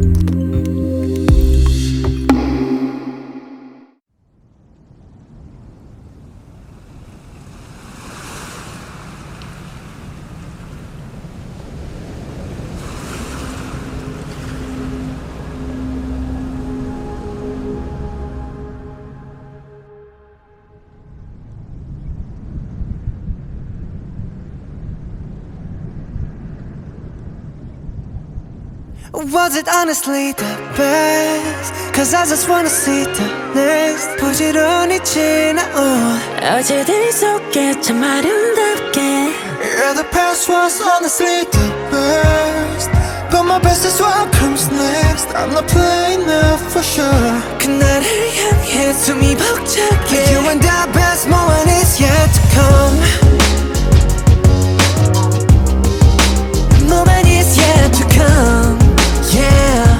Was it honestly the best? Cause I just wanna see the next. 부지런히 지나온 어제들 속에 참 아름답게. Yeah, the past was honestly the best, but my best is what comes next. I'm not playing now for sure. 그날을 향해 숨이 벅차게. You and the best moment is yet to come. Moment is yet to come. Yeah.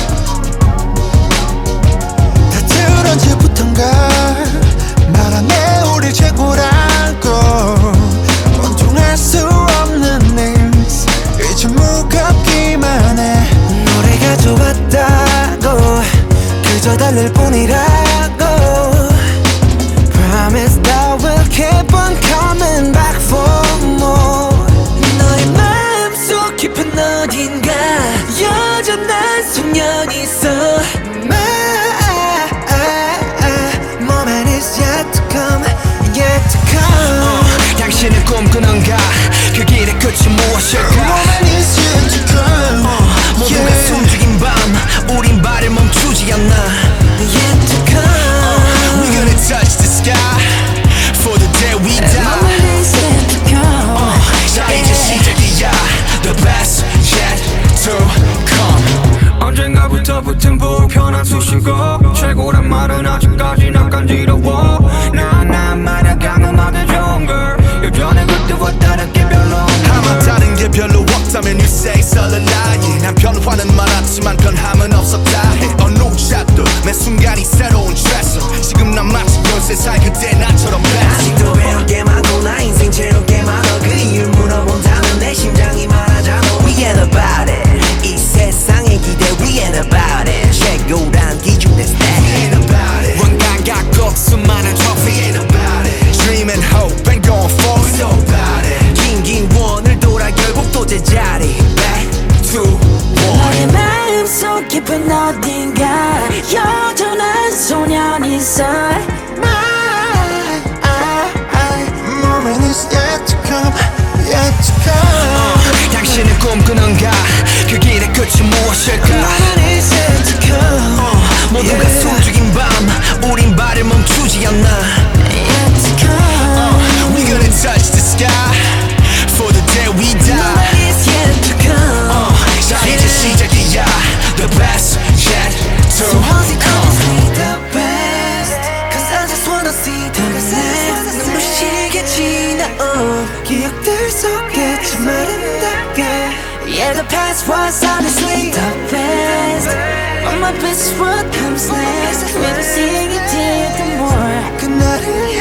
다들 언제부턴가 말하네 우리 최고라고. 원통할 수 없는 일스 이제 무겁기만 해. 노래가 좋았다고 그저 달랠 뿐이라고. Promise that we'll keep on coming back for more. 너의 마음속 깊은 어딘가 여전한 소년이 있어. My moment is yet to come, yet to come. 당신은 꿈꾸는가 그 길의 끝이 무엇일까. Moment is yet to come. 모두가 숨죽인 밤 우린 발을 멈추지 않나. Yet to come. We're gonna touch the sky for the day we die. Moment is yet to come. 자 이제 시작이야. The best yet to come. 언젠가부터 붙은 불편한 수식어. 최고란 말은 아직까지 난 간지러워. 난 말야 강음하게 좋은 걸. 예전에 그때와 다른 게 별로 아마 다른 게 별로 없다면 you say it's all a lie. 난 변화는 많았지만 변함은 없었다 해. 어느 샷도 매 순간이 새로운 트레서. 지금 난 마치 13살 그때 나처럼 아직도 배울 게 많고 나 인생 채울 게 많아. 그 이유를 물어본다면 내 심장이 말하잖아. We ain't about it. 이 세상의 기대 We ain't about it. 최고란 기준의 stat We ain't about it. 원간 갖고 수많은 trophy We ain't about it. Dream and hope and going forward So about it. 긴긴 원을 돌아 결국 또 제자리 Back to 너의 one. 마음속 깊은 어딘가 여전한 소년이 있어. Moment is yet to come, yet to come. 당신은 꿈꾸는가 그 길의 끝이 무엇일까. Moment is yet to come. 모두가 숨죽인 밤 우린 발을 멈추지 않나. Yet to come. We're gonna touch the sky for the day we die. Moment is yet to come. 자 이제 시작이야. The best yet to So was it come. honestly the best? Cause I just wanna see the next. 눈부시게 지나온 기억들 속에 참 아름답게. Yeah, the past was honestly the best, but my best is what comes next. We'll be seeing it till the more. 그날을